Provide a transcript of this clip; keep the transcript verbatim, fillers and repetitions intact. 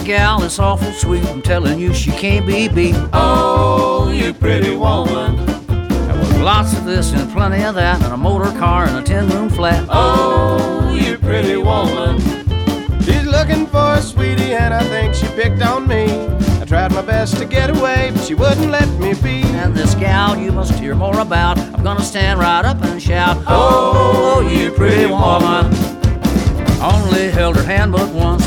a gal that's awful sweet. I'm telling you, she can't be beat. Oh, you pretty woman. There was lots of this and plenty of that, and a motor car and a ten-room flat. Oh, you pretty woman. She's looking for a sweetie, and I think she picked on me. I tried my best to get away, but she wouldn't let me be. And this gal you must hear more about. I'm gonna stand right up and shout, oh, you pretty woman. Only held her hand but once,